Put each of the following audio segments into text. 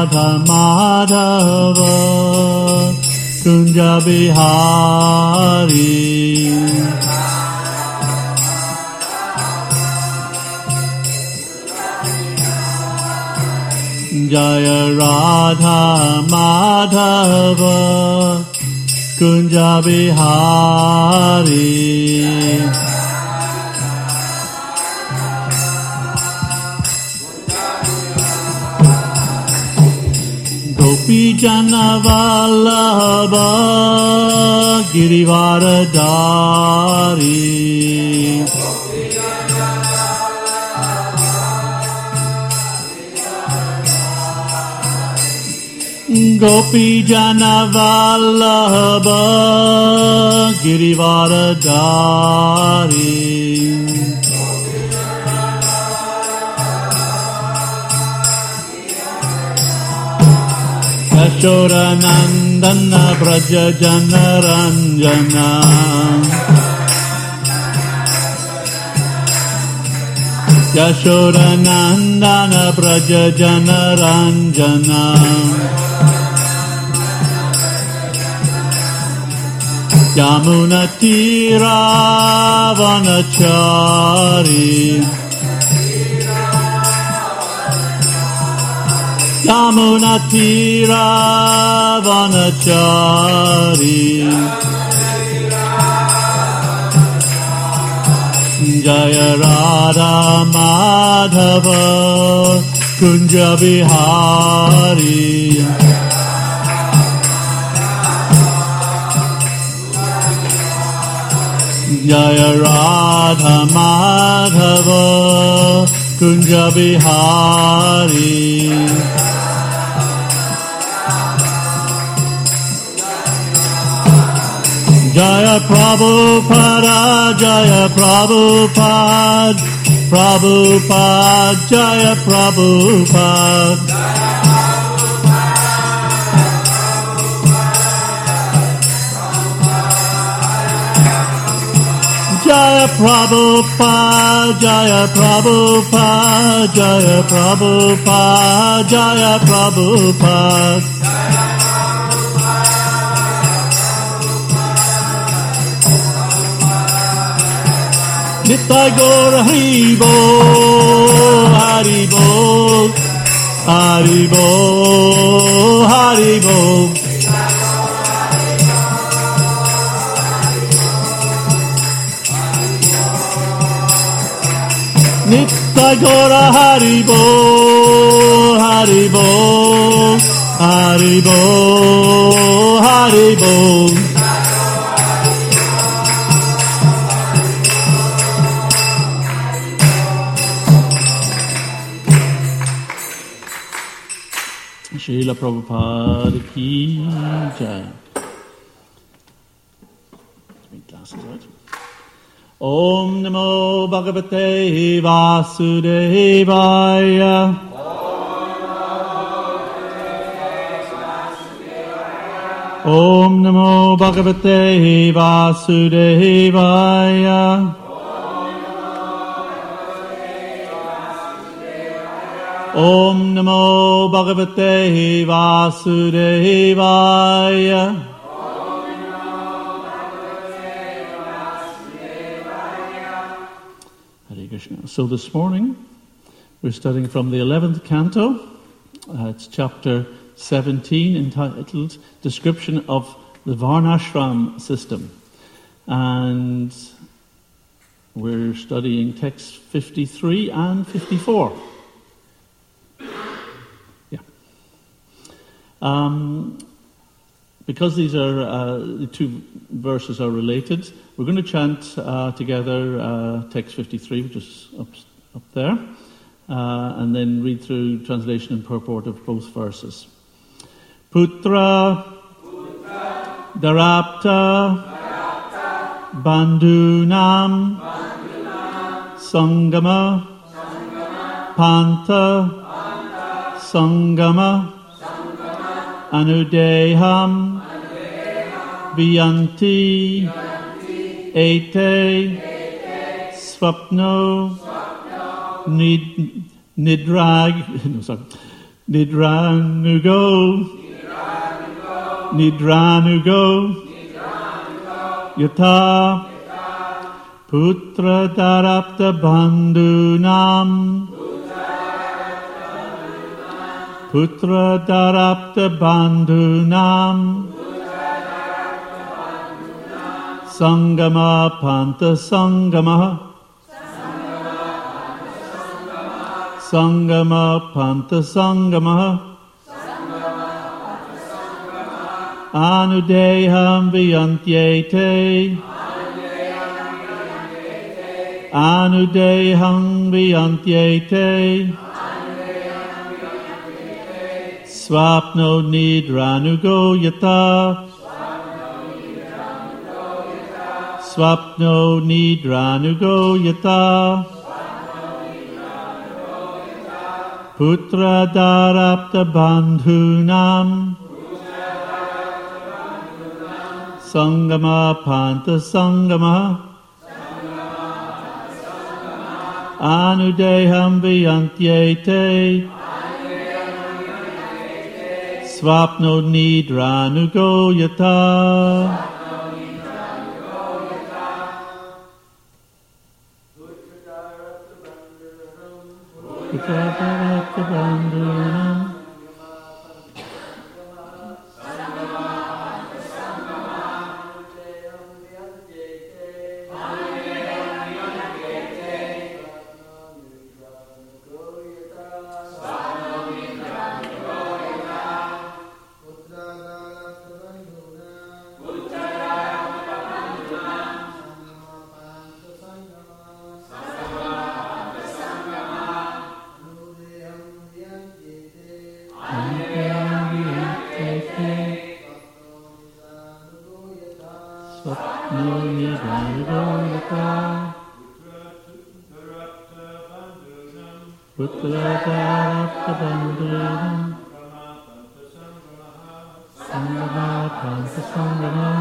Radha Madhava Kunja Bihari Jaya Radha Madhava Kunja Bihari Gopi Jana Vallabha Girivaradari Gopi Jana Vallabha Girivaradari Yashoda Nandana Braja Jana Ranjana Yashoda Nandana Braja Jana Ranjana Yamuna Tira Vanachari Yamuna Tira Vanachari Jaya Radha Madhava Kunja Bihari Jaya Radha Madhava Kunja Bihari Jaya Prabhupada Jaya Prabhupada Prabhupada Jaya Prabhupada Jaya Prabhupada, Jaya Prabhupada, Jaya Prabhupada, Jaya Prabhupada. Nitai Gaur Haribo, Haribo, Haribo, Haribo. Nitai Gaura Haribo, Haribo, Haribo, Haribo. Srila Prabhupada ki jai. Glasses out. Om Namo Bhagavate Vasudevaya. Om Namo Bhagavate Vasudevaya. Om Namo Bhagavate Vasudevaya. So this morning, we're studying from the 11th canto. It's chapter 17, entitled Description of the Varnashram System. And we're studying texts 53 and 54. Yeah. Because these are the two verses are related, we're going to chant together text 53, which is up there, and then read through translation and purport of both verses. Putra, Darapta, Bandhunam, Sangama, Panta, Sangama, Anudeham, Viyanti, Ete, Swapno, Nidrag, Nidranugo. Nidranugo. Yata. Putra darapta bandhunam. Putra darapta bandhunam. Sangama panta sangama. Sangama panta sangama. Anudeham viyantyete. Anudeham viyantyete. Swapno nidranugo yata. Swapno nidranugo yata. Putra darapta bandhunam. Sangama panta sangama. Anudeham viyantyete. Swapno nidranugo yata. Putra darapta bandhunam. Putra darapta bandhunam. Sangama panta sangama.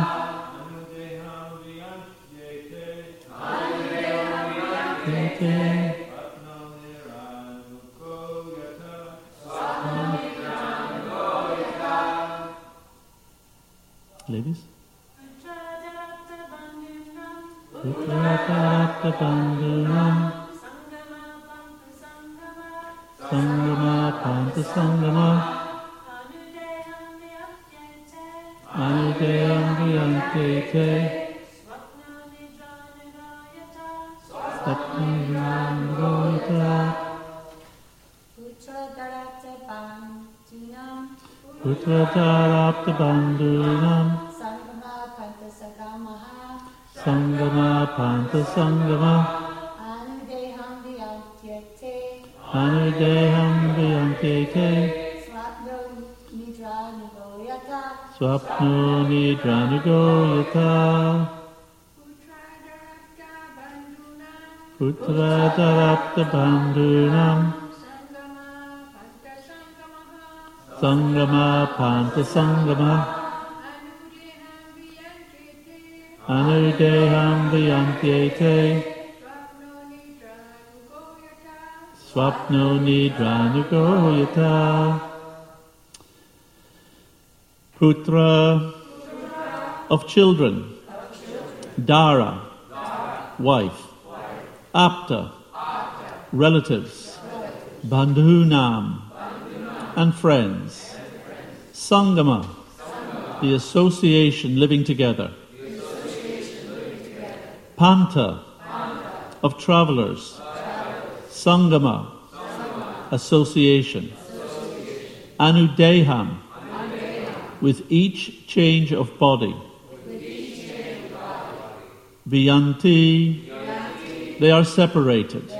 Ladies. Putra darapta bandhunam. Sangama panta sangama. Anudeham viyantyete. Swapno nidranugo yata. Putra darapta bandhunam. Putra darapta bandhunam. Sangama panta sagamaha. Sangama panta sangama. Anudeham viyantyete. Anudeham viyantyete. Swapno nidranugo yata. Swapno nidranugo yata. Putra darapta bandhunam. Sangama panta sangama. Anudeham viyantyete. Swapno nidranugo yata. Putra of children. Dara, wife. Apta, relatives. Bandhunam, and friends. Sangama, the association living together. Panta, of travelers. Sangama, association. Anudeham, with each change of body. Viyanti, they are separated.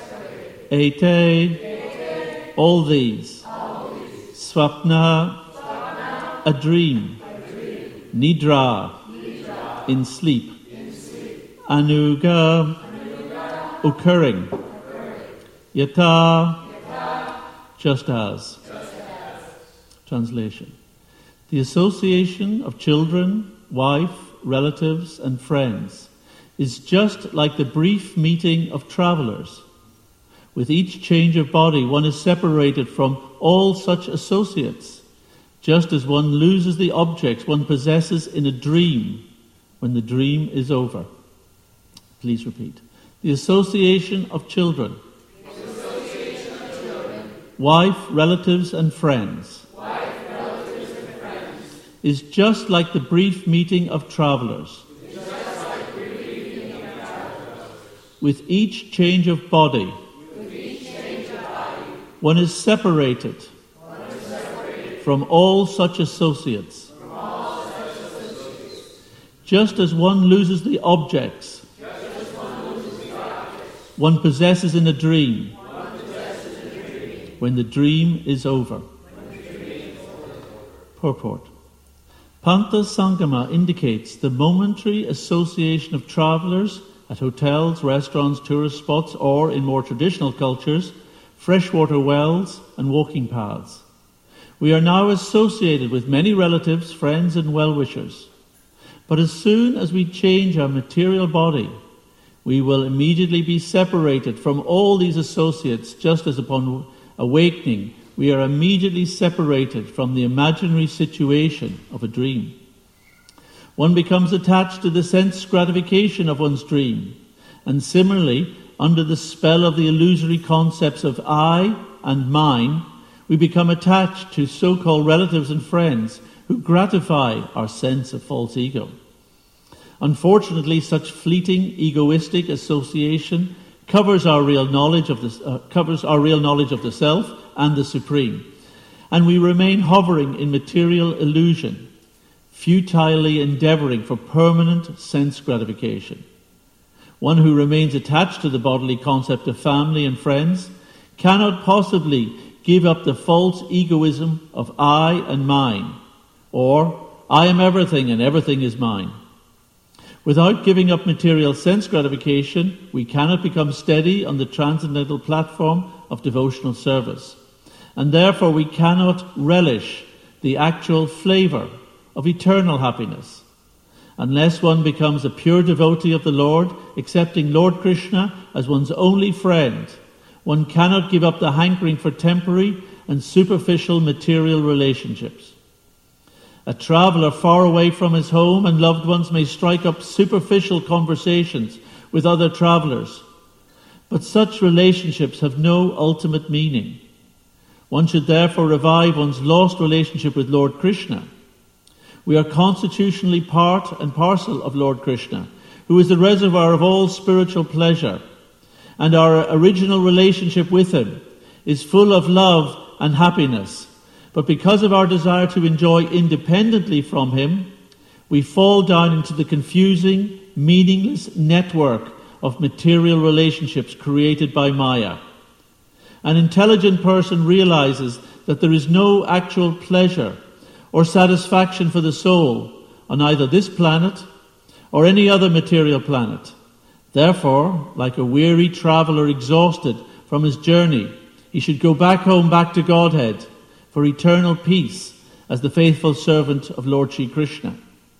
Ete, all these. Swapna, a dream. Nidra, in sleep. Anuga, occurring. Yata, just as. Translation. The association of children, wife, relatives, and friends is just like the brief meeting of travelers, With each change of body, one is separated from all such associates, just as one loses the objects one possesses in a dream when the dream is over. Please repeat. The association of children. Wife, relatives, and friends. Is just like the brief meeting of travelers. With each change of body, one is separated from all such associates. Just as one loses the objects one possesses in a dream when the dream is over. Purport. Pantha Sangama indicates the momentary association of travellers at hotels, restaurants, tourist spots, or, in more traditional cultures, freshwater wells and walking paths. We are now associated with many relatives, friends, and well-wishers. But as soon as we change our material body, we will immediately be separated from all these associates, just as upon awakening we are immediately separated from the imaginary situation of a dream. One becomes attached to the sense gratification of one's dream, and similarly, under the spell of the illusory concepts of I and mine, we become attached to so-called relatives and friends who gratify our sense of false ego. Unfortunately, such fleeting, egoistic association covers our real knowledge of the self and the supreme, and we remain hovering in material illusion, futilely endeavouring for permanent sense gratification. One who remains attached to the bodily concept of family and friends cannot possibly give up the false egoism of I and mine, or I am everything and everything is mine. Without giving up material sense gratification, we cannot become steady on the transcendental platform of devotional service, and therefore we cannot relish the actual flavour of eternal happiness. Unless one becomes a pure devotee of the Lord, accepting Lord Krishna as one's only friend, one cannot give up the hankering for temporary and superficial material relationships. A traveller far away from his home and loved ones may strike up superficial conversations with other travellers, but such relationships have no ultimate meaning. One should therefore revive one's lost relationship with Lord Krishna. We are constitutionally part and parcel of Lord Krishna, who is the reservoir of all spiritual pleasure, and our original relationship with him is full of love and happiness. But because of our desire to enjoy independently from him, we fall down into the confusing, meaningless network of material relationships created by Maya. An intelligent person realizes that there is no actual pleasure or satisfaction for the soul on either this planet or any other material planet. Therefore, like a weary traveller exhausted from his journey, he should go back home, back to Godhead, for eternal peace as the faithful servant of Lord Shri Krishna.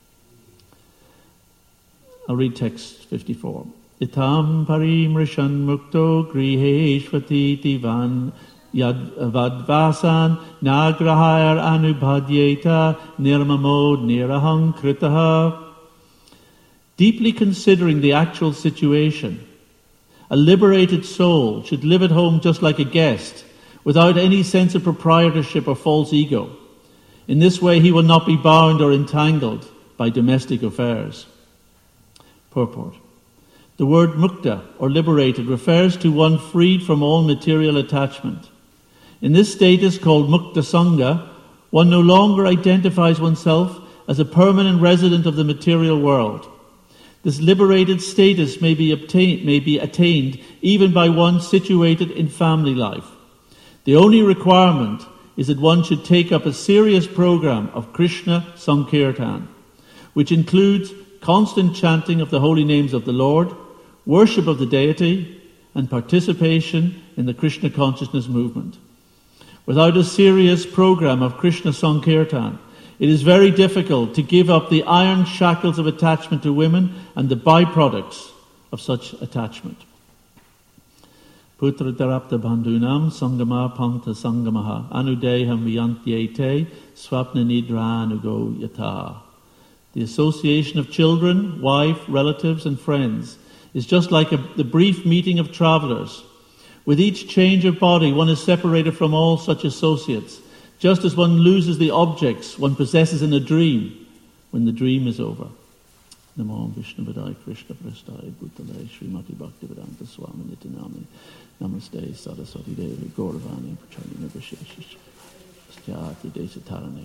I'll read text 54. Itam parimrishan mukto griheshvati tivan yad vadvasan nagrahayar anubhadyeta nirmamod nirahang kritaha. Deeply considering the actual situation, a liberated soul should live at home just like a guest, without any sense of proprietorship or false ego. In this way, he will not be bound or entangled by domestic affairs. Purport. The word mukta, or liberated, refers to one freed from all material attachment. In this status called mukta sangha, one no longer identifies oneself as a permanent resident of the material world. This liberated status may be attained even by one situated in family life. The only requirement is that one should take up a serious program of Krishna Sankirtan, which includes constant chanting of the holy names of the Lord, worship of the deity, and participation in the Krishna consciousness movement. Without a serious program of Krishna Sankirtan, it is very difficult to give up the iron shackles of attachment to women and the byproducts of such attachment. Putra Darapta Bandhunam Sangama Panta Sangamaha Anudeham Viyantyete Swapna Nidra Anugo Yata. The association of children, wife, relatives and friends is just like the brief meeting of travellers. With each change of body, one is separated from all such associates, just as one loses the objects one possesses in a dream when the dream is over. Namo Vishnu Vadai Krishna Prasthaya Bhutale Srimati Bhaktivedanta Swami Nitinami Namaste Saraswati Devi Gauravani Prachani Nivasheshish Sthati Desatarani.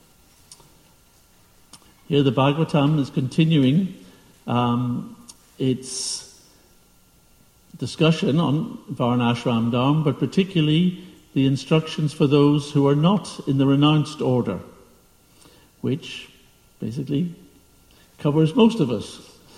Here the Bhagavatam is continuing its discussion on Varnashram Dharma, but particularly the instructions for those who are not in the renounced order, which basically covers most of us.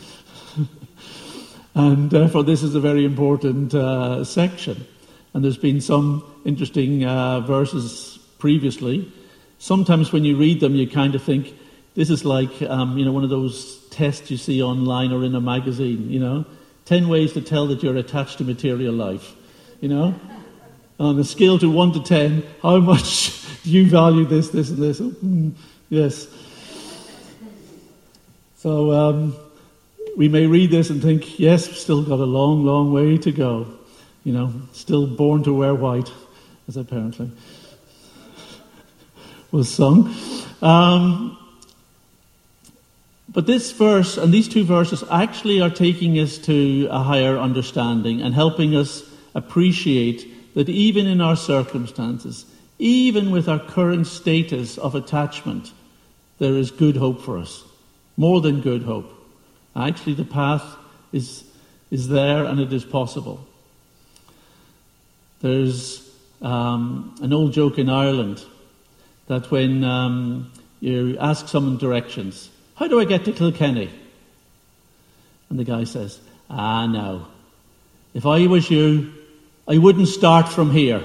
And therefore this is a very important section. And there's been some interesting verses previously. Sometimes when you read them you kind of think, this is like one of those tests you see online or in a magazine, 10 ways to tell that you're attached to material life, On a scale to 1 to 10, how much do you value this, and this? Yes. So we may read this and think, yes, we've still got a long, long way to go. Still born to wear white, as apparently was sung. But this verse and these two verses actually are taking us to a higher understanding and helping us appreciate that even in our circumstances, even with our current status of attachment, there is good hope for us. More than good hope. Actually, the path is there and it is possible. There's an old joke in Ireland that when you ask someone directions, how do I get to Kilkenny? And the guy says, no. If I was you, I wouldn't start from here.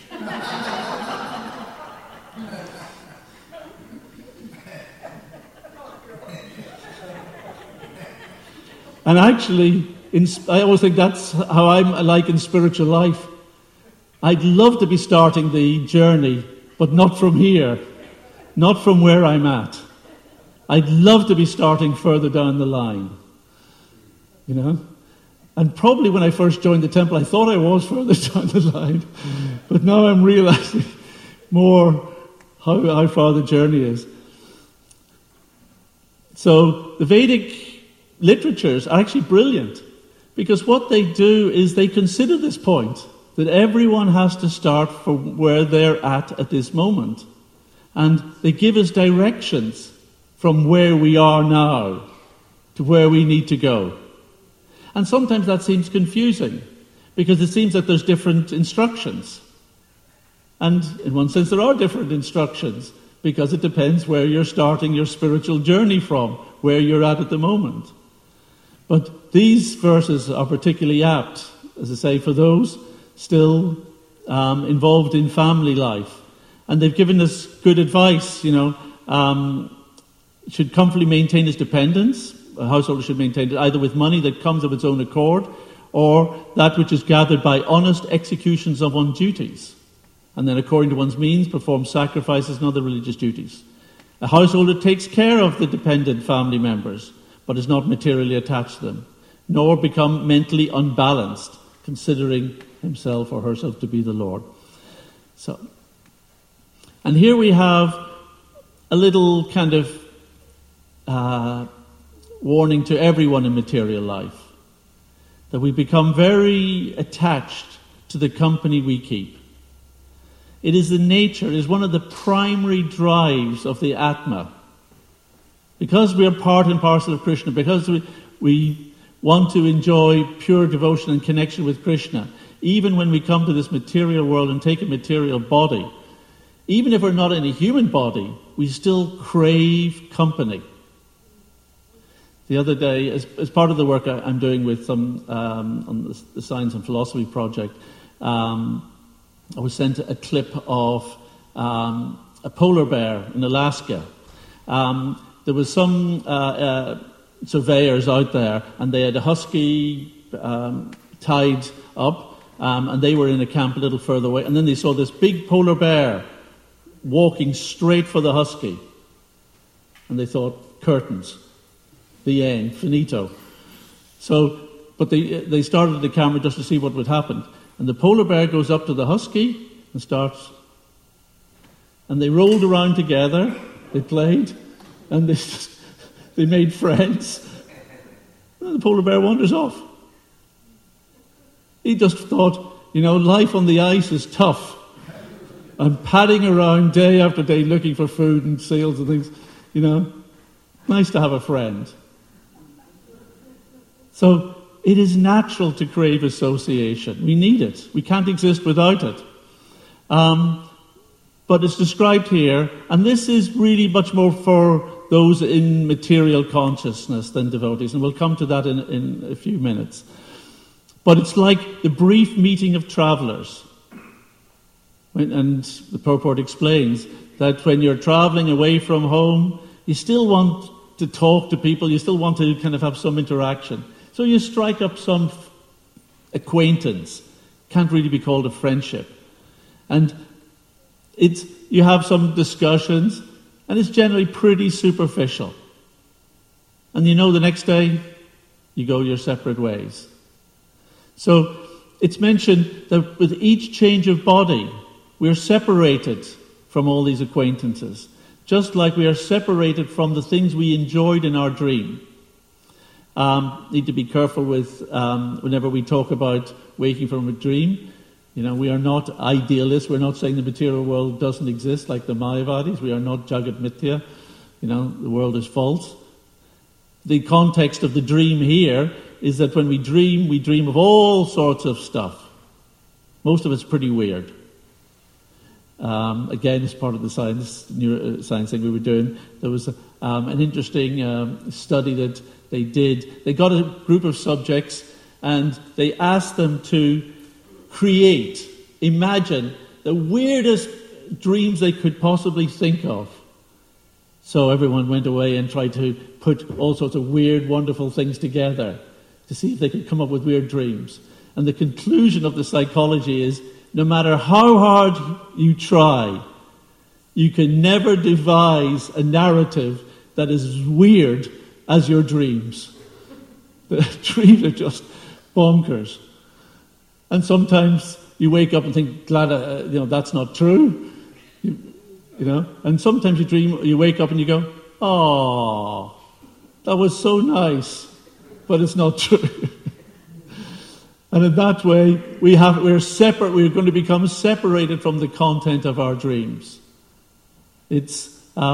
And actually, I always think that's how I'm like in spiritual life. I'd love to be starting the journey, but not from here, not from where I'm at. I'd love to be starting further down the line, And probably when I first joined the temple, I thought I was further down the line. But now I'm realizing more how far the journey is. So the Vedic literatures are actually brilliant, because what they do is they consider this point, that everyone has to start from where they're at this moment. And they give us directions from where we are now to where we need to go. And sometimes that seems confusing, because it seems that there's different instructions. And in one sense there are different instructions, because it depends where you're starting your spiritual journey from, where you're at the moment. But these verses are particularly apt, as I say, for those still involved in family life. And they've given us good advice, should comfortably maintain his dependence. A householder should maintain it either with money that comes of its own accord, or that which is gathered by honest executions of one's duties. And then according to one's means, perform sacrifices and other religious duties. A householder takes care of the dependent family members, but is not materially attached to them, nor become mentally unbalanced, considering himself or herself to be the Lord. And here we have a little kind of warning to everyone in material life, that we become very attached to the company we keep. It is one of the primary drives of the Atma. Because we are part and parcel of Krishna, because we want to enjoy pure devotion and connection with Krishna, even when we come to this material world and take a material body, even if we're not in a human body, we still crave company. The other day, as part of the work I'm doing with some on the Science and Philosophy project, I was sent a clip of a polar bear in Alaska. There was some surveyors out there, and they had a husky tied up and they were in a camp a little further away. And then they saw this big polar bear walking straight for the husky. And they thought, curtains, the end, finito. So, but they started the camera just to see what would happen. And the polar bear goes up to the husky and starts. And they rolled around together, they played, and they made friends. And the polar bear wanders off. He just thought, life on the ice is tough. I'm padding around day after day looking for food and seals and things, Nice to have a friend. So it is natural to crave association. We need it. We can't exist without it. But it's described here, and this is really much more for those in material consciousness than devotees, and we'll come to that in a few minutes. But it's like the brief meeting of travelers. And the purport explains that when you're traveling away from home, you still want to talk to people, you still want to kind of have some interaction. So you strike up some acquaintance. Can't really be called a friendship. And you have some discussions, and it's generally pretty superficial. And the next day, you go your separate ways. So it's mentioned that with each change of body, we're separated from all these acquaintances, just like we are separated from the things we enjoyed in our dream. Need to be careful with whenever we talk about waking from a dream. We are not idealists. We're not saying the material world doesn't exist like the Mayavadis. We are not Jagat Mithya. The world is false. The context of the dream here is that when we dream of all sorts of stuff. Most of it's pretty weird. Again, as part of the neuroscience thing we were doing, there was an interesting study that they did. They got a group of subjects and they asked them to imagine the weirdest dreams they could possibly think of. So everyone went away and tried to put all sorts of weird, wonderful things together to see if they could come up with weird dreams. And the conclusion of the psychology is, no matter how hard you try, you can never devise a narrative that is as weird as your dreams. The dreams are just bonkers. And sometimes you wake up and think, glad, that's not true. And sometimes you wake up and you go, oh, that was so nice, but it's not true. And in that way, we're separate. We're going to become separated from the content of our dreams. It's,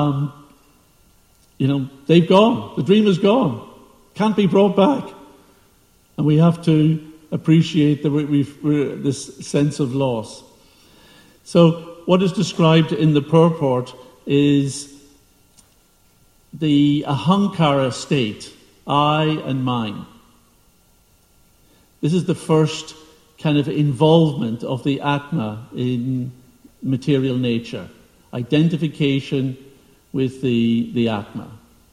they've gone. The dream is gone. Can't be brought back. And we have to appreciate this sense of loss. So what is described in the purport is the ahankara state, I and mine. This is the first kind of involvement of the Atma in material nature. Identification with the Atma.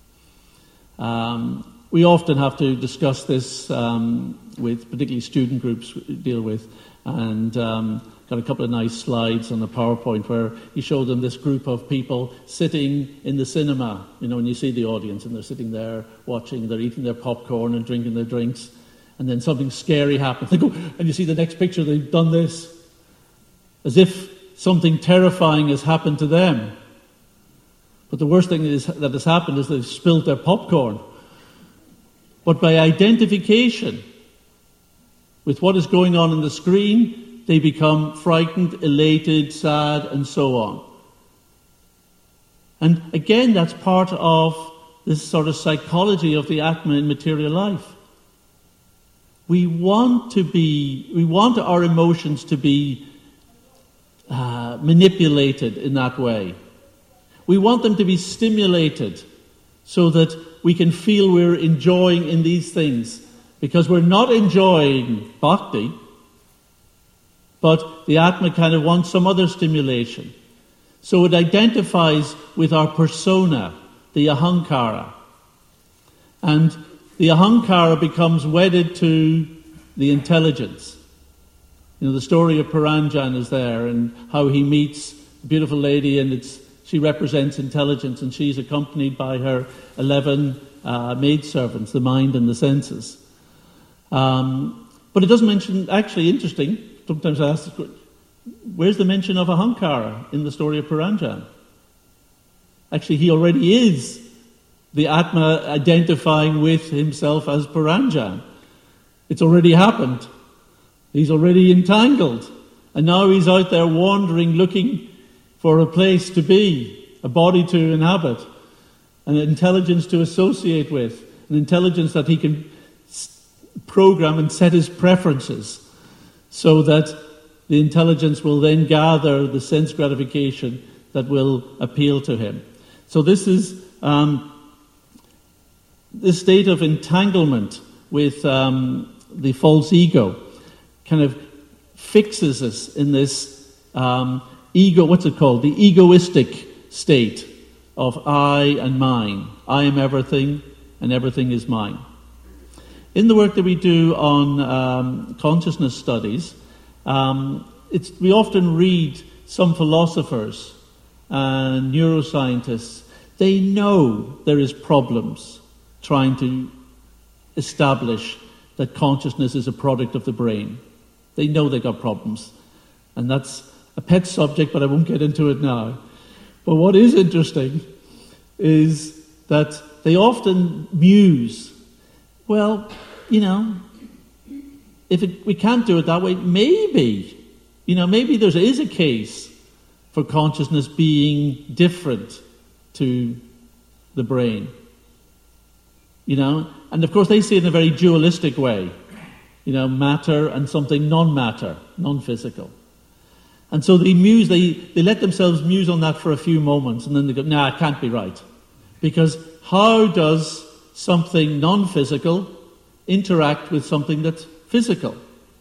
We often have to discuss this with particularly student groups we deal with, and got a couple of nice slides on the PowerPoint where he showed them this group of people sitting in the cinema, when you see the audience and they're sitting there watching, they're eating their popcorn and drinking their drinks. And then something scary happens. They go, and you see the next picture, they've done this. As if something terrifying has happened to them. But the worst thing that has happened is they've spilled their popcorn. But by identification with what is going on the screen, they become frightened, elated, sad, and so on. And again, that's part of this sort of psychology of the Atma in material life. We want our emotions to be manipulated in that way. We want them to be stimulated so that we can feel we're enjoying in these things. Because we're not enjoying bhakti, but the Atma kind of wants some other stimulation. So it identifies with our persona, the ahankara. And the ahankara becomes wedded to the intelligence. The story of Puranjan is there, and how he meets a beautiful lady, and she represents intelligence, and she's accompanied by her 11 maidservants, the mind and the senses. But it doesn't mention, actually interesting, sometimes I ask this question, where's the mention of Ahankara in the story of Puranjan? Actually, he already is the Atma identifying with himself as Puranjan. It's already happened. He's already entangled. And now he's out there wandering, looking for a place to be, a body to inhabit, an intelligence to associate with, an intelligence that he can program and set his preferences so that the intelligence will then gather the sense gratification that will appeal to him. So this is this state of entanglement with the false ego kind of fixes us in this ego, what's it called? The egoistic state of I and mine. I am everything and everything is mine. In the work that we do on consciousness studies, we often read some philosophers and neuroscientists. They know there is problems trying to establish that consciousness is a product of the brain. They know they got problems. And that's a pet subject, but I won't get into it now. But what is interesting is that they often muse, well, if we can't do it that way, maybe there is a case for consciousness being different to the brain. And of course they see it in a very dualistic way. Matter and something non-matter, non-physical. And so they muse, they let themselves muse on that for a few moments, and then they go, nah, it can't be right. Because how does something non-physical interact with something that's physical?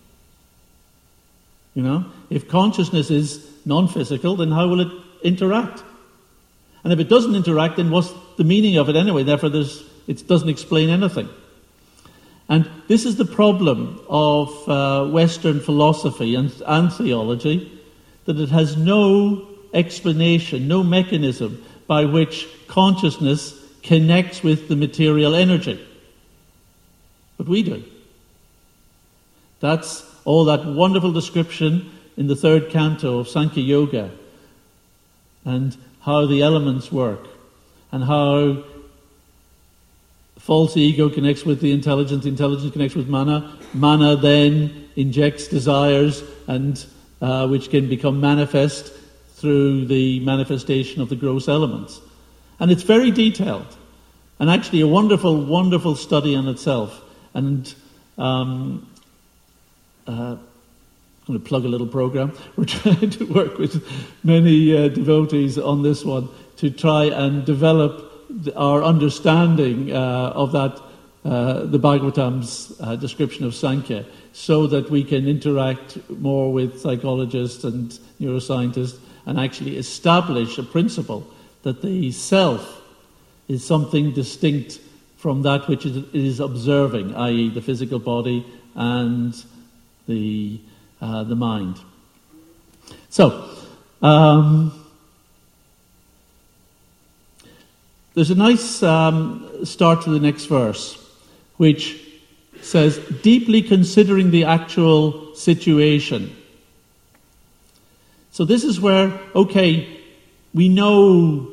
If consciousness is non-physical, then how will it interact? And if it doesn't interact, then what's the meaning of it anyway? Therefore, it doesn't explain anything. And this is the problem of Western philosophy and theology, that it has no explanation, no mechanism by which consciousness connects with the material energy. But we do. That's all that wonderful description in the third canto of Sankhya Yoga, and how the elements work, and how false ego connects with the intelligence connects with mana. Mana then injects desires, and which can become manifest through the manifestation of the gross elements. And it's very detailed, and actually a wonderful, wonderful study in itself. And I'm going to plug a little program. We're trying to work with many devotees on this one to try and develop our understanding of that, the Bhagavatam's description of Sankhya, so that we can interact more with psychologists and neuroscientists and actually establish a principle that the self is something distinct from that which it is observing, i.e. the physical body and the mind. So, there's a nice start to the next verse, which says, deeply considering the actual situation. So this is where, we may know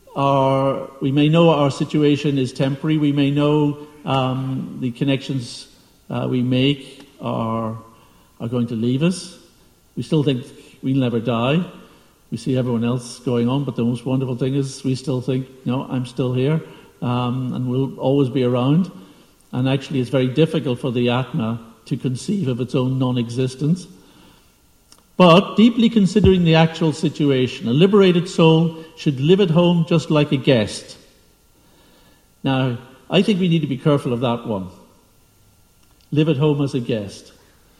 our situation is temporary, we may know the connections we make are going to leave us. We still think we'll never die. We see everyone else going on, but the most wonderful thing is we still think, no, I'm still here, and we'll always be around. And actually it's very difficult for the Atma to conceive of its own non-existence. But deeply considering the actual situation, a liberated soul should live at home just like a guest. Now, I think we need to be careful of that one. Live at home as a guest.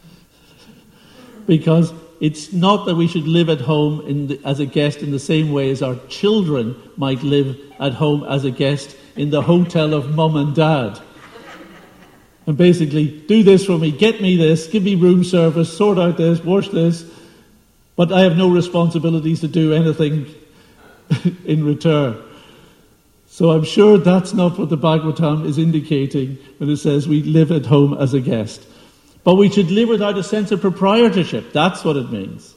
Because it's not that we should live at home as a guest in the same way as our children might live at home as a guest in the hotel of mum and dad. and basically, do this for me, get me this, give me room service, sort out this, wash this, but I have no responsibilities to do anything in return. So I'm sure that's not what the Bhagavatam is indicating when it says we live at home as a guest. But we should live without a sense of proprietorship. That's what it means.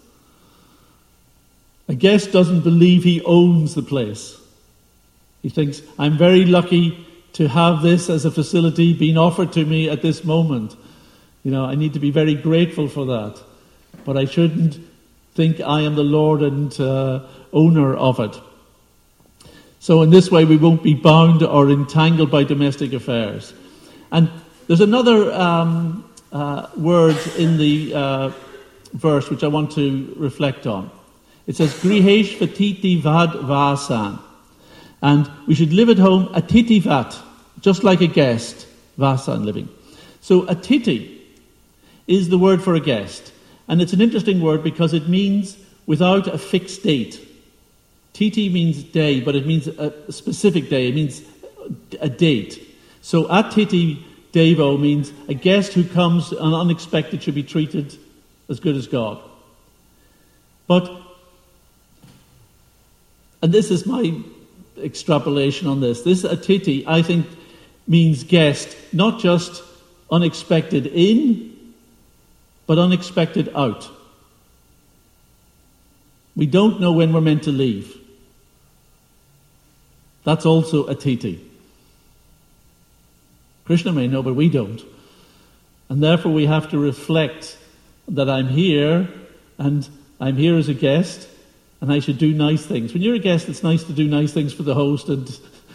A guest doesn't believe he owns the place. He thinks, I'm very lucky to have this as a facility being offered to me at this moment. I need to be very grateful for that. But I shouldn't think I am the Lord and owner of it. So in this way we won't be bound or entangled by domestic affairs. And there's another word in the verse which I want to reflect on. It says, Grihesh vatiti vad vasan. And we should live at home atitivat, just like a guest, vasan, living. So atiti is the word for a guest. And it's an interesting word because it means without a fixed date. Titi means day, but it means a specific day. It means a date. So atiti devo means a guest who comes unexpected should be treated as good as God. And this is my extrapolation on this. This atiti, I think, means guest, not just unexpected in, but unexpected out. We don't know when we're meant to leave. That's also atiti. Krishna may know, but we don't. And therefore we have to reflect that I'm here, and I'm here as a guest, and I should do nice things. When you're a guest, it's nice to do nice things for the host, and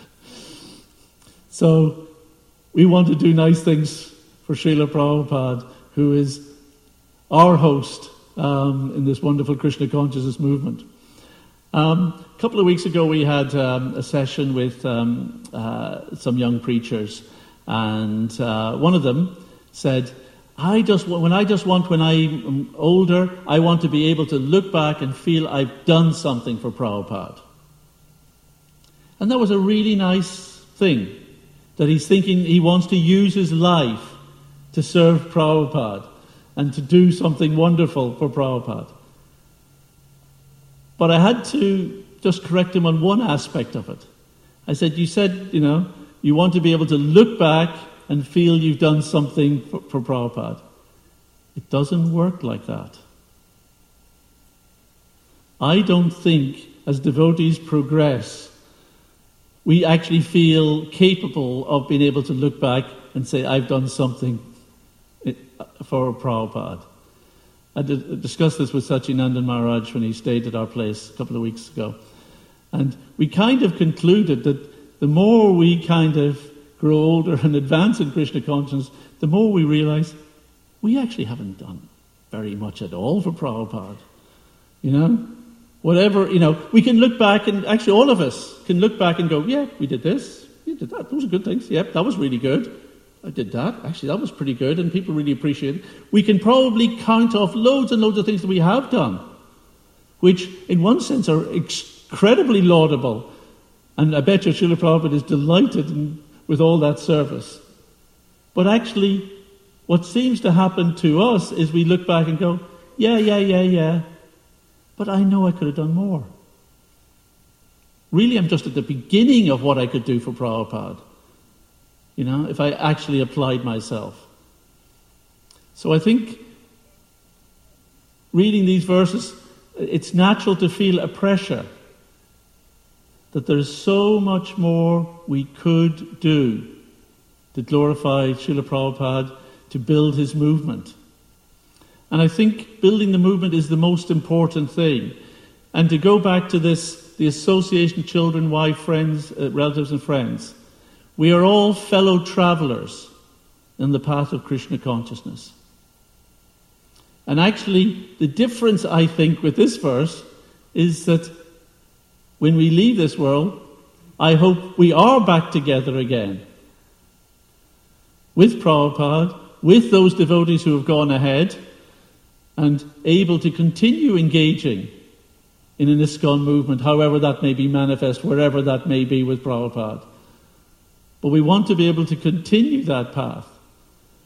so we want to do nice things for Srila Prabhupada, who is our host in this wonderful Krishna consciousness movement. A couple of weeks ago we had a session with some young preachers, and one of them said, when I'm older, I want to be able to look back and feel I've done something for Prabhupada. And that was a really nice thing, that he's thinking he wants to use his life to serve Prabhupada and to do something wonderful for Prabhupada. But I had to just correct him on one aspect of it. I said, you said, you want to be able to look back and feel you've done something for Prabhupada. It doesn't work like that. I don't think as devotees progress, we actually feel capable of being able to look back and say, I've done something for Prabhupada. I discussed this with Sachinandan Maharaj when he stayed at our place a couple of weeks ago. And we kind of concluded that the more we kind of grow older and advance in Krishna consciousness, the more we realize we actually haven't done very much at all for Prabhupada. Whatever, we can look back, and actually all of us can look back and go, yeah, we did this, we did that, those are good things, yep, that was really good. I did that, actually that was pretty good, and people really appreciate it. We can probably count off loads and loads of things that we have done, which in one sense are incredibly laudable. And I bet you Srila Prabhupada is delighted with all that service. But actually, what seems to happen to us is we look back and go, yeah, but I know I could have done more. Really, I'm just at the beginning of what I could do for Prabhupada. If I actually applied myself. So I think reading these verses, it's natural to feel a pressure that there's so much more we could do to glorify Srila Prabhupada, to build his movement. And I think building the movement is the most important thing. And to go back to this, the association, children, wife, friends, relatives and friends, we are all fellow travelers in the path of Krishna consciousness. And actually, the difference, I think, with this verse is that when we leave this world, I hope we are back together again with Prabhupada, with those devotees who have gone ahead, and able to continue engaging in an ISKCON movement, however that may be manifest, wherever that may be with Prabhupada. But we want to be able to continue that path.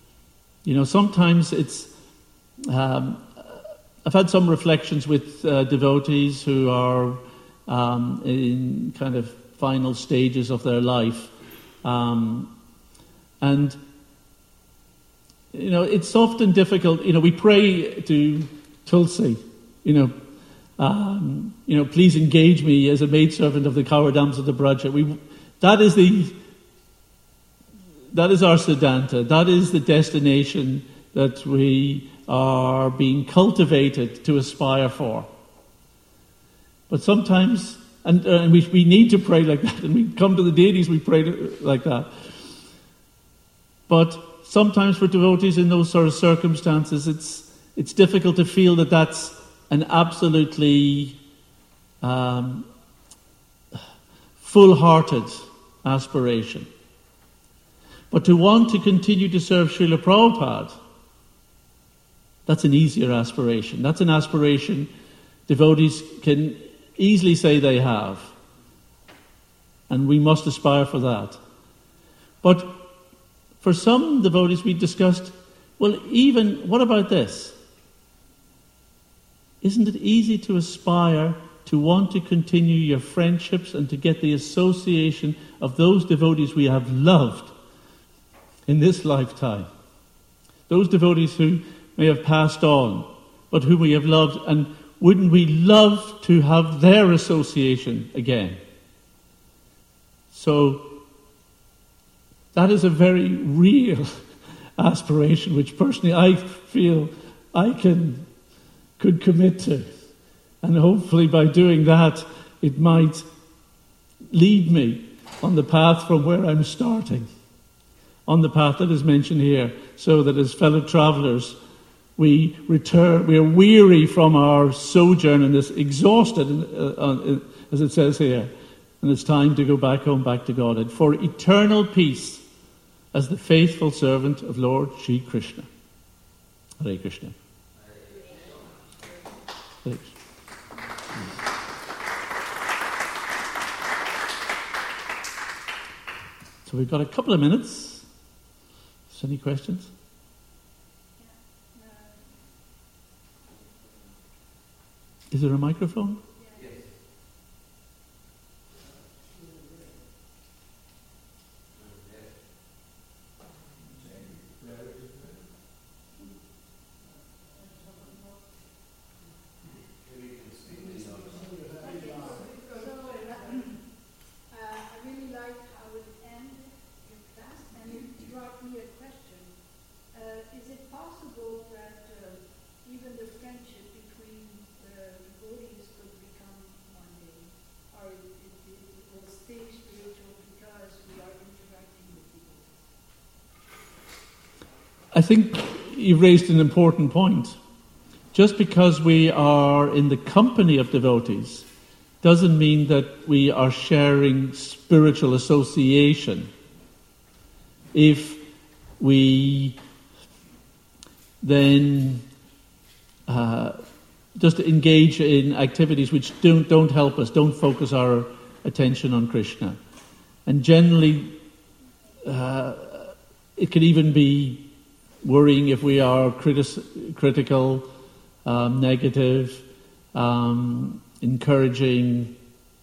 Sometimes it's... I've had some reflections with devotees who are in kind of final stages of their life. And it's often difficult. We pray to Tulsi, please engage me as a maidservant of the Cowardams of the Braja. That is our Siddhanta. That is the destination that we are being cultivated to aspire for. But sometimes, and we need to pray like that, and we come to the deities, we pray like that. But sometimes for devotees in those sort of circumstances, it's difficult to feel that that's an absolutely full-hearted aspiration. But to want to continue to serve Srila Prabhupada, that's an easier aspiration. That's an aspiration devotees can easily say they have. And we must aspire for that. But for some devotees we discussed, what about this? Isn't it easy to aspire to want to continue your friendships and to get the association of those devotees we have loved in this lifetime? Those devotees who may have passed on, but whom we have loved, and wouldn't we love to have their association again? So that is a very real aspiration, which personally I feel I could commit to. And hopefully by doing that, it might lead me on the path from where I'm starting, on the path that is mentioned here, so that as fellow travellers, we are weary from our sojourn in this, exhausted, as it says here, and it's time to go back home, back to Godhead, for eternal peace as the faithful servant of Lord Sri Krishna. Hare Krishna. Hare Krishna. So we've got a couple of minutes. Any questions? Is there a microphone? Yes. I really like how it ended in class, and it brought me a question. Is it possible that even the friendship between the devotees could become mundane, or it will stay spiritual because we are interacting with people? I think you've raised an important point. Just because we are in the company of devotees doesn't mean that we are sharing spiritual association. If we then just engage in activities which don't help us, don't focus our attention on Krishna. And generally, it can even be worrying if we are critical, negative, encouraging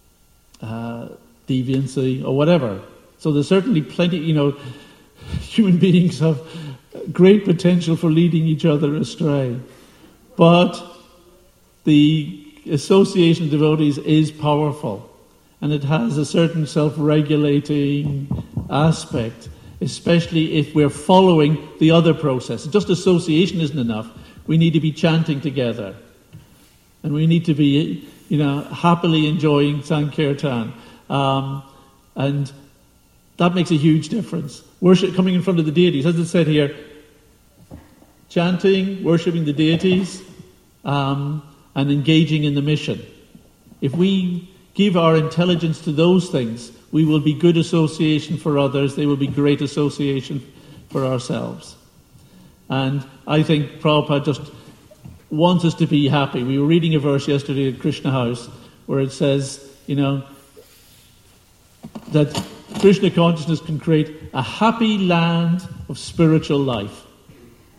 deviancy or whatever. So there's certainly plenty, human beings have great potential for leading each other astray. But the association of devotees is powerful, and it has a certain self-regulating aspect, especially if we're following the other process. Just association isn't enough. We need to be chanting together. And we need to be, happily enjoying Sankirtan. And that makes a huge difference. Worship coming in front of the deities, as it said here, chanting, worshipping the deities, and engaging in the mission. If we give our intelligence to those things, we will be good association for others, they will be great association for ourselves. And I think Prabhupada just wants us to be happy. We were reading a verse yesterday at Krishna House where it says, that Krishna consciousness can create a happy land of spiritual life.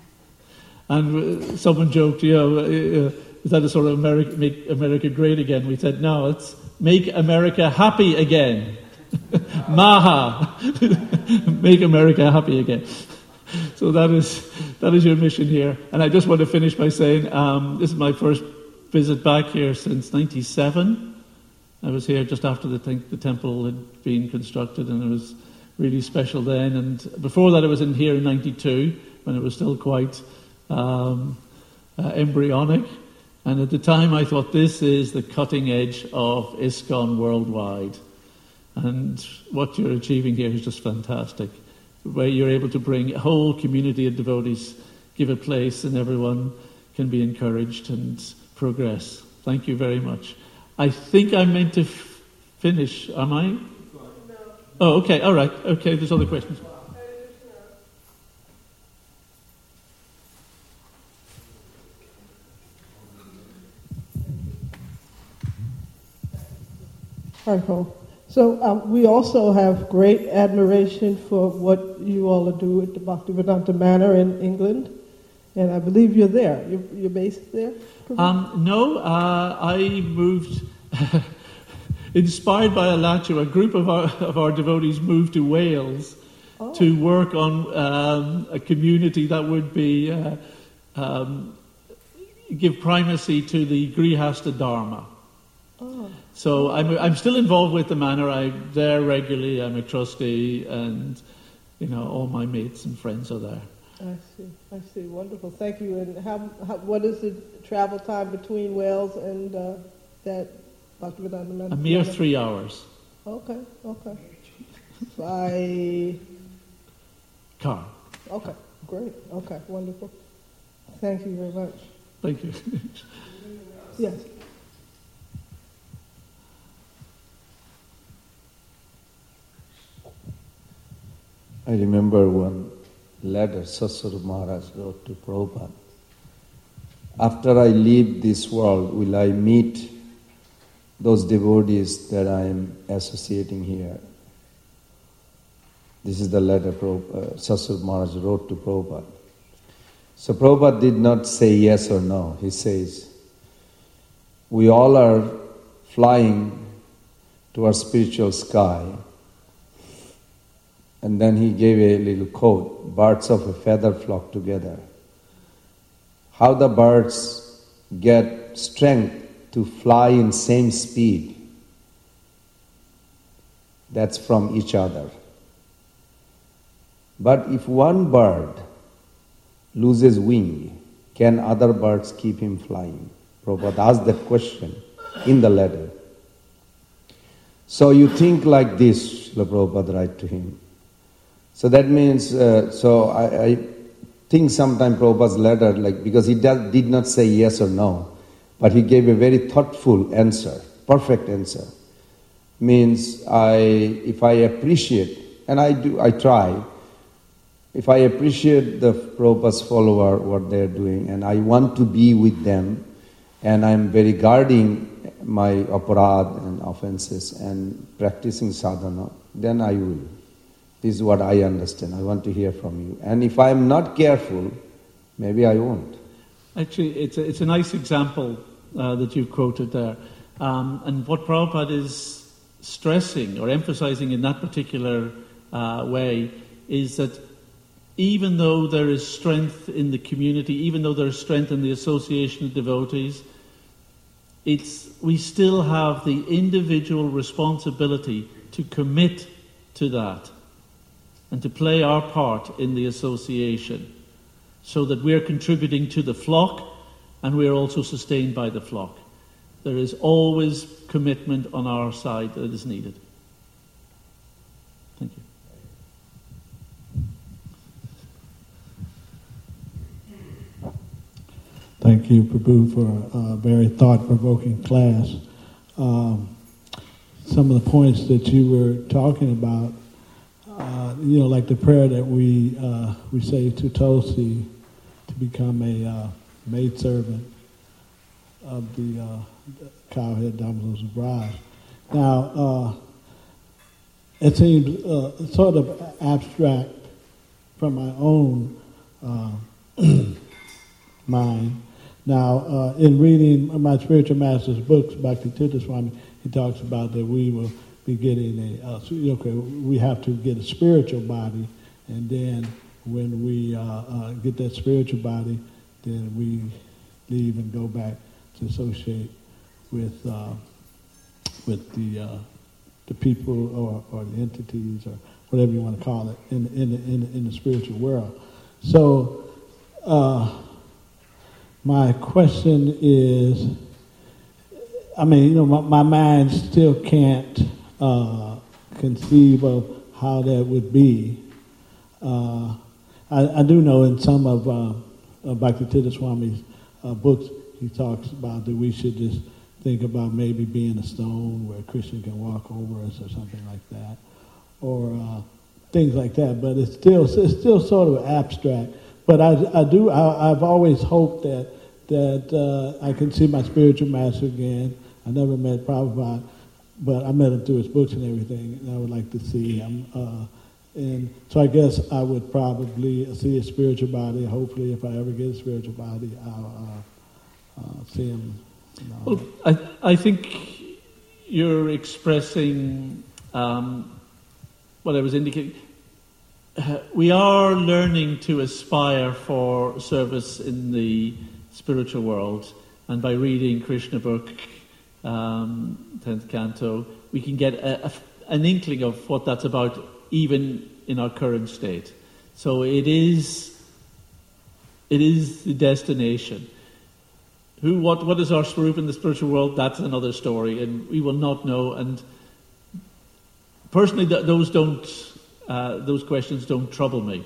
And someone joked, is that a sort of make America great again? We said, no, it's make America happy again. Maha. Make America happy again. So that is your mission here. And I just want to finish by saying this is my first visit back here since 1997. I was here just after the temple had been constructed, and it was really special then. And before that, I was here in 1992 when it was still quite embryonic. And at the time, I thought this is the cutting edge of ISKCON worldwide. And what you're achieving here is just fantastic. Where you're able to bring a whole community of devotees, give a place, and everyone can be encouraged and progress. Thank you very much. I think I'm meant to finish, am I? No. Oh, okay, all right. Okay, there's other questions. Hi, Paul. So we also have great admiration for what you all do at the Bhaktivedanta Manor in England, and I believe you're there. You're based there? No, I moved, inspired by Alachua. A group of our devotees moved to Wales to work on a community that would be give primacy to the Grihastha Dharma. Oh. So I'm still involved with the manor. I'm there regularly. I'm a trustee, and all my mates and friends are there. I see. Wonderful. Thank you. And what is the travel time between Wales and that Bhaktivedanta Manor? A mere 3 hours. Okay. By car. Okay, great. Okay, wonderful. Thank you very much. Thank you. Yes. I remember one letter Satsvarup Maharaj wrote to Prabhupada. After I leave this world, will I meet those devotees that I am associating here? This is the letter Satsvarup Maharaj wrote to Prabhupada. So Prabhupada did not say yes or no. He says, we all are flying to our spiritual sky. And then he gave a little quote, birds of a feather flock together. How the birds get strength to fly in same speed, that's from each other. But if one bird loses wing, can other birds keep him flying? Prabhupada asked that question in the letter. So you think like this, Srila Prabhupada write to him. So that means, I think sometime Prabhupada's letter, because he did not say yes or no, but he gave a very thoughtful answer, perfect answer. Means if I appreciate, and I try, if I appreciate the Prabhupada's follower, what they are doing, and I want to be with them, and I'm very guarding my aparad and offenses and practicing sadhana, then I will. This is what I understand. I want to hear from you. And if I'm not careful, maybe I won't. Actually, it's a nice example that you've quoted there. And what Prabhupada is stressing or emphasizing in that particular way is that even though there is strength in the community, even though there is strength in the association of devotees, we still have the individual responsibility to commit to that and to play our part in the association so that we're contributing to the flock and we're also sustained by the flock. There is always commitment on our side that is needed. Thank you. Thank you, Prabhu, for a very thought-provoking class. Some of the points that you were talking about, like the prayer that we say to Tulsi to become a maidservant of the Cowhead Damsels of Bride. Now, it seems sort of abstract from my own mind. Now, in reading my spiritual master's books, Bhaktivedanta Swami, he talks about that we will be getting we have to get a spiritual body, and then when we get that spiritual body, then we leave and go back to associate with the people or the entities or whatever you want to call it in the spiritual world. So my question is, my mind still can't conceive of how that would be. I do know in some of Bhaktivedanta Swami's books, he talks about that we should just think about maybe being a stone where Krishna can walk over us or something like that, or things like that. But it's still sort of abstract. But I've always hoped that I can see my spiritual master again. I never met Prabhupada, but I met him through his books and everything, and I would like to see him. And so I guess I would probably see a spiritual body. Hopefully, if I ever get a spiritual body, I'll see him. Well, I think you're expressing what I was indicating. We are learning to aspire for service in the spiritual world, and by reading Krishna book, 10th canto, we can get an inkling of what that's about, even in our current state. So it is the destination. What is our Swarup in the spiritual world? That's another story, and we will not know. And personally, those questions don't trouble me.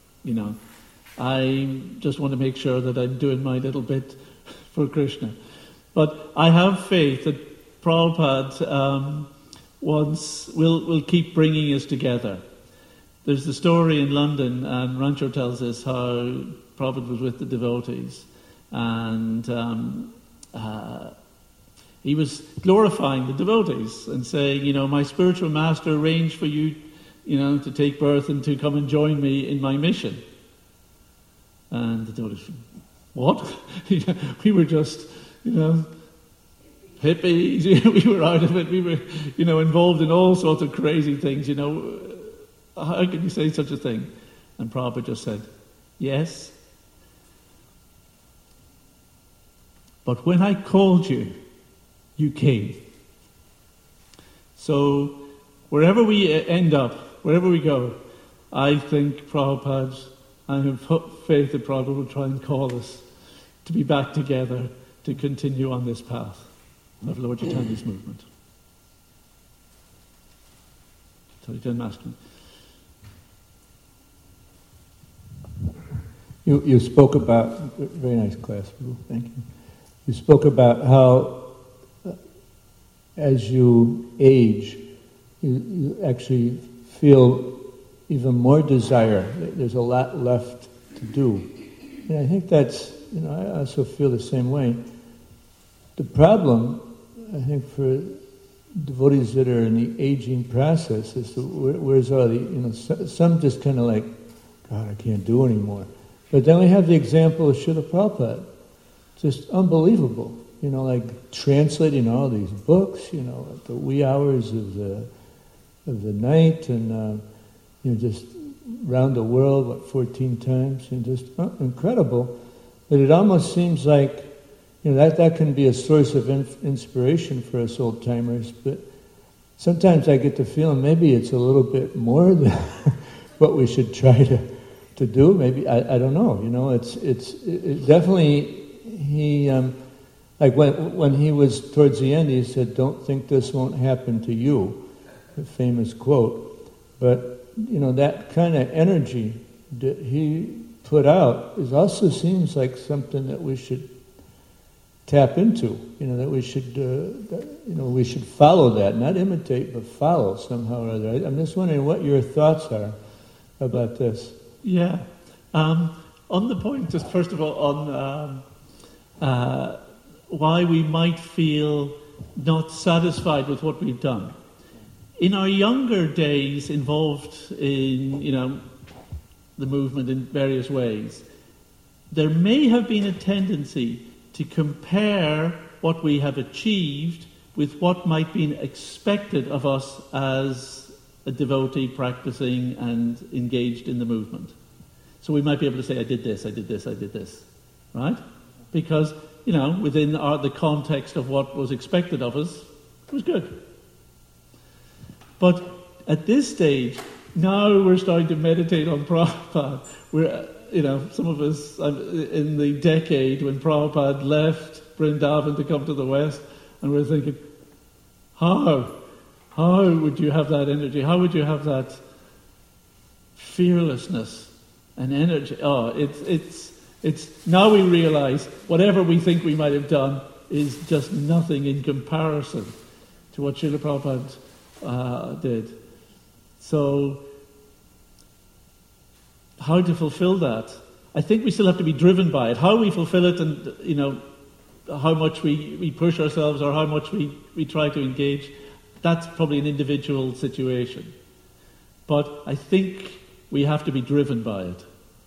I just want to make sure that I'm doing my little bit for Krishna. But I have faith that Prabhupada will keep bringing us together. There's the story in London, and Rancho tells us how Prabhupada was with the devotees, and he was glorifying the devotees and saying, my spiritual master arranged for you, to take birth and to come and join me in my mission. And the devotees, what? We were just, hippies. We were out of it. We were, involved in all sorts of crazy things. How can you say such a thing? And Prabhupada just said, yes. But when I called you, you came. So wherever we end up, wherever we go, I think I have faith that Prabhupada will try and call us to be back together to continue on this path of Lord Chaitanya's movement. Chaitanya Master. You spoke about, very nice class, Prabhu, thank you. You spoke about how as you age, you actually feel even more desire. There's a lot left to do. And I think that's, I also feel the same way. The problem, I think, for devotees that are in the aging process is where's all the, some just kind of like, God, I can't do anymore. But then we have the example of Srila Prabhupada. Just unbelievable. Like translating all these books, at the wee hours of the night, and just round the world, 14 times, and just incredible. But it almost seems like, that can be a source of inspiration for us old timers. But sometimes I get the feeling maybe it's a little bit more than what we should try to do. Maybe I don't know. It's definitely. He, like when he was towards the end, he said, "Don't think this won't happen to you," a famous quote. But that kind of energy that he put out also seems like something that we should tap into. That we should, we should follow that, not imitate, but follow somehow or other. I'm just wondering what your thoughts are about this. Yeah, on the point, just first of all, on why we might feel not satisfied with what we've done. In our younger days, involved in, the movement in various ways, there may have been a tendency to compare what we have achieved with what might be expected of us as a devotee practicing and engaged in the movement. So we might be able to say, I did this, I did this, I did this, right? Because, within the context of what was expected of us, it was good. But at this stage, now we're starting to meditate on Prabhupada. We're, some of us in the decade when Prabhupada left Vrindavan to come to the West, and we're thinking, how would you have that energy? How would you have that fearlessness and energy? Oh, it's now we realize whatever we think we might have done is just nothing in comparison to what Srila Prabhupada did. So, how to fulfill that? I think we still have to be driven by it. How we fulfill it, and how much we push ourselves or how much we try to engage, that's probably an individual situation. But I think we have to be driven by it.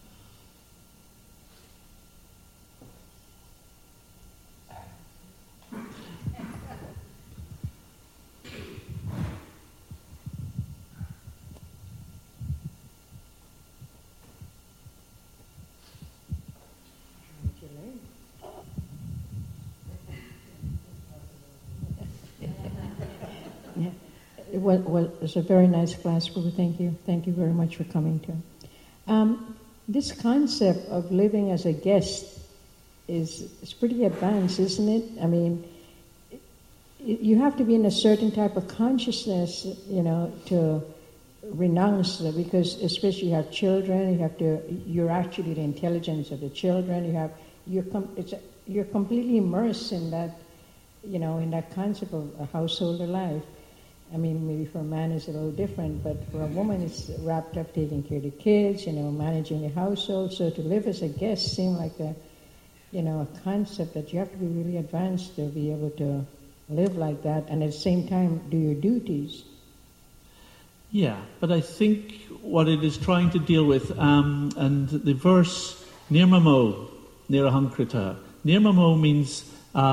Well, it's a very nice class, Prabhu. Thank you. Thank you very much for coming to. This concept of living as a guest is pretty advanced, isn't it? I mean, you have to be in a certain type of consciousness, to renounce it, because especially you have children, you're actually the intelligence of the children. You're completely immersed in that, in that concept of a householder life. I mean, maybe for a man it's a little different, but for a woman it's wrapped up taking care of the kids, managing the household. So to live as a guest seemed like a concept that you have to be really advanced to be able to live like that, and at the same time do your duties. Yeah, but I think what it is trying to deal with, and the verse Nirmamo Nirahankrita. Nirmamo means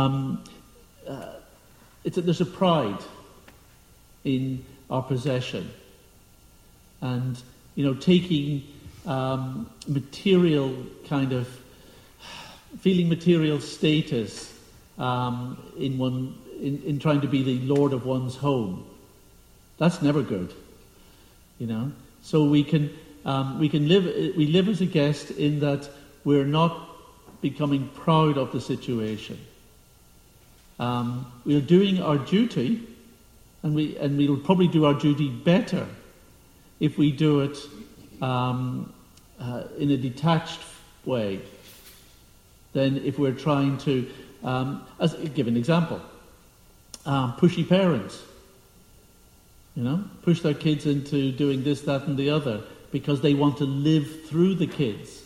there's a pride in our possession, and taking material kind of feeling material status in trying to be the lord of one's home. That's never good, So we live as a guest in that we're not becoming proud of the situation. We are doing our duty. And we'll probably do our duty better if we do it in a detached way than if we're trying to, give an example, pushy parents, push their kids into doing this, that and the other because they want to live through the kids.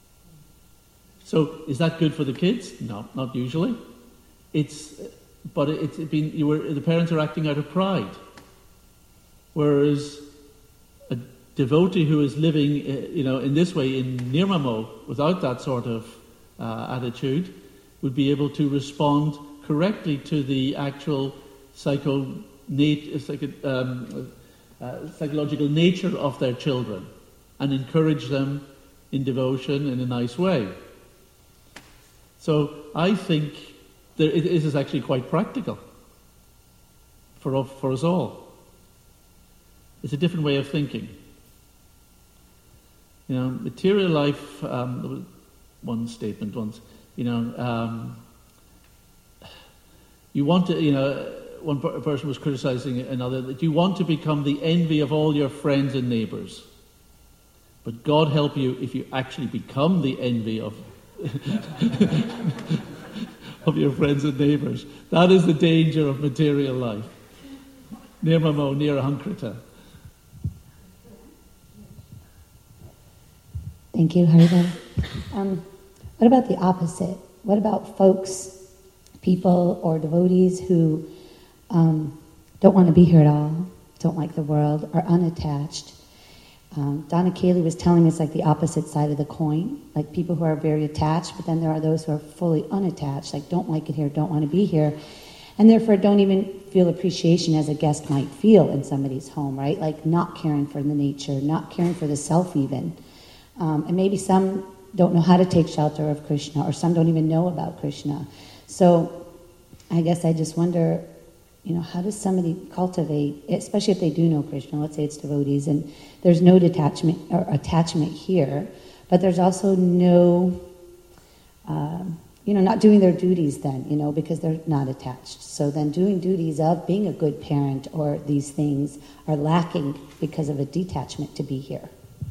So is that good for the kids? No, not usually. But the parents are acting out of pride. Whereas a devotee who is living, in this way, in nirmamo, without that sort of attitude, would be able to respond correctly to the actual psychological nature of their children and encourage them in devotion in a nice way. So I think it is actually quite practical for us all. It's a different way of thinking. Material life, there was one statement once, you want to, one person was criticizing another, that you want to become the envy of all your friends and neighbors. But God help you if you actually become the envy of of your friends and neighbors. That is the danger of material life. Nirmamo Nirahankrita. Thank you, Harivan. What about the opposite? What about folks, people or devotees who don't want to be here at all, don't like the world, are unattached, Donna Cayley was telling me it's like the opposite side of the coin. Like people who are very attached, but then there are those who are fully unattached, like don't like it here, don't want to be here, and therefore don't even feel appreciation as a guest might feel in somebody's home, right? Like not caring for the nature, not caring for the self even. And maybe some don't know how to take shelter of Krishna, or some don't even know about Krishna. So I guess I just wonder, how does somebody cultivate, especially if they do know Krishna, let's say it's devotees, and there's no detachment or attachment here, but there's also no, not doing their duties then, because they're not attached. So then doing duties of being a good parent or these things are lacking because of a detachment to be here.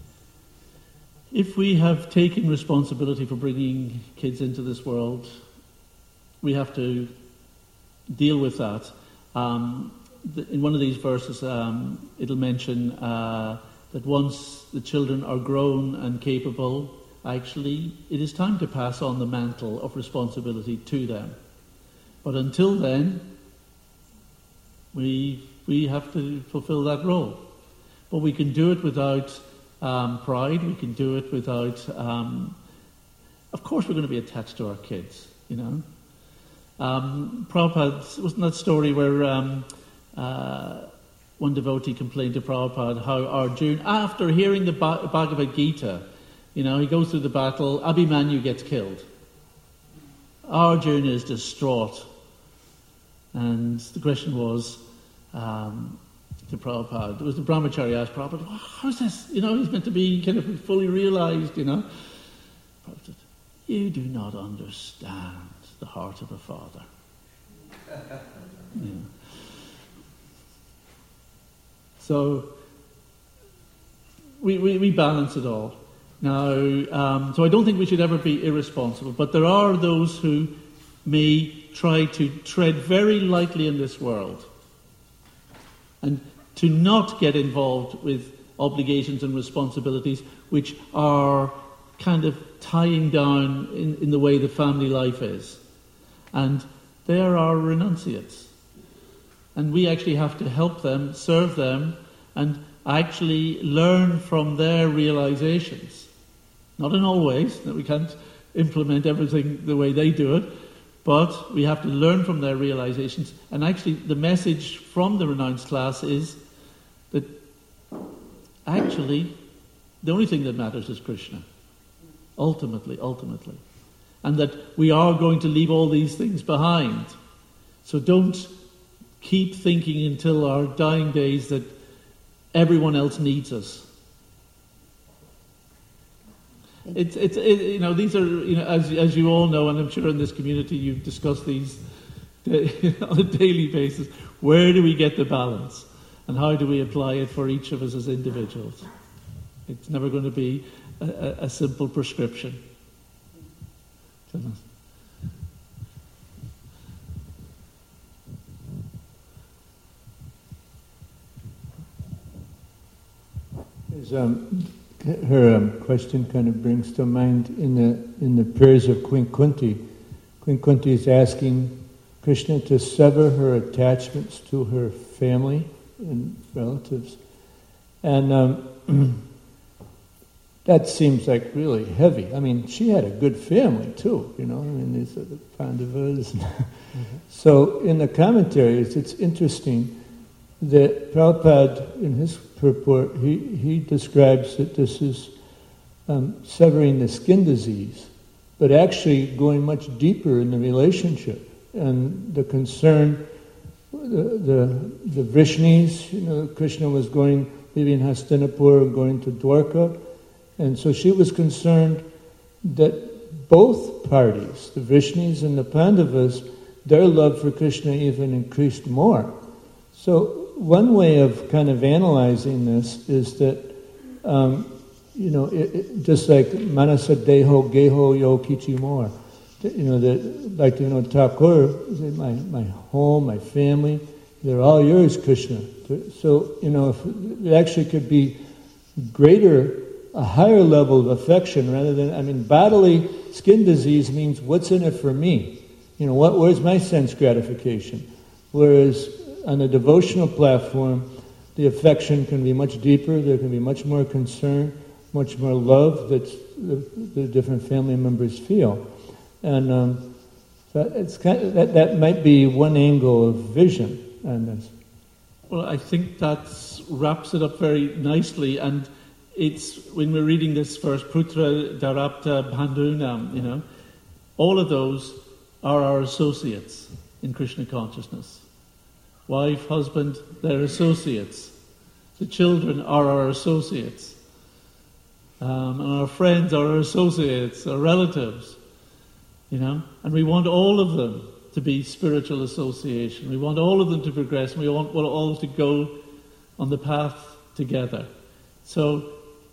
If we have taken responsibility for bringing kids into this world, we have to deal with that. In one of these verses, it'll mention that once the children are grown and capable, actually, it is time to pass on the mantle of responsibility to them. But until then, we have to fulfill that role. But we can do it without pride. We can do it without... of course we're going to be attached to our kids, Prabhupada, wasn't that story where one devotee complained to Prabhupada how Arjuna, after hearing the Bhagavad Gita, he goes through the battle, Abhimanyu gets killed. Arjuna is distraught. And the question was to Prabhupada, it was the brahmachari asked Prabhupada, how's this? He's meant to be kind of fully realized, Prabhupada said, you do not understand the heart of a father. So we balance it all. Now, so I don't think we should ever be irresponsible, but there are those who may try to tread very lightly in this world and to not get involved with obligations and responsibilities which are kind of tying down in the way the family life is. And there are renunciates. And we actually have to help them, serve them, and actually learn from their realizations. Not in all ways, that we can't implement everything the way they do it, but we have to learn from their realizations. And actually the message from the renounced class is that actually the only thing that matters is Krishna. Ultimately. And that we are going to leave all these things behind. So don't keep thinking until our dying days that everyone else needs us. These are, as you all know, and I'm sure in this community you've discussed these on a daily basis. Where do we get the balance? And how do we apply it for each of us as individuals? It's never going to be a simple prescription. Her question kind of brings to mind in the prayers of Queen Kunti. Queen Kunti is asking Krishna to sever her attachments to her family and relatives, and that seems like really heavy. I mean, she had a good family too, these are the Pandavas. So in the commentaries, it's interesting that Prabhupada, in his purport, he describes that this is severing the skin disease, but actually going much deeper in the relationship. And the concern, the Vrishnis, Krishna was leaving Hastinapur and going to Dwarka, and so she was concerned that both parties, the Vrishnis and the Pandavas, their love for Krishna even increased more. So one way of kind of analyzing this is that, just like Manasa Deho Geho Yo Kichi More, Thakur, my home, my family, they're all yours, Krishna. So, if it actually could be a higher level of affection rather than, bodily skin disease means what's in it for me? Where's my sense gratification? Whereas on a devotional platform, the affection can be much deeper. There can be much more concern, much more love that the different family members feel, and that might be one angle of vision on this. Well, I think that wraps it up very nicely, and it's when we're reading this verse, Putra Darapta Bandhunam, all of those are our associates in Krishna consciousness. Wife, husband, they're associates. The children are our associates. And our friends are our associates, our relatives, And we want all of them to be spiritual association. We want all of them to progress, and we want all to go on the path together. So,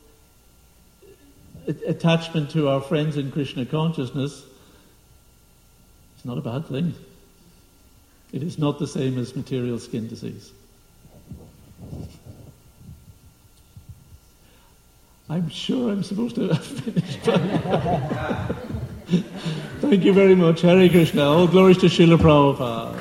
attachment to our friends in Krishna consciousness is not a bad thing. It is not the same as material skin disease. I'm sure I'm supposed to have finished. Thank you very much. Hare Krishna. All glories to Srila Prabhupada.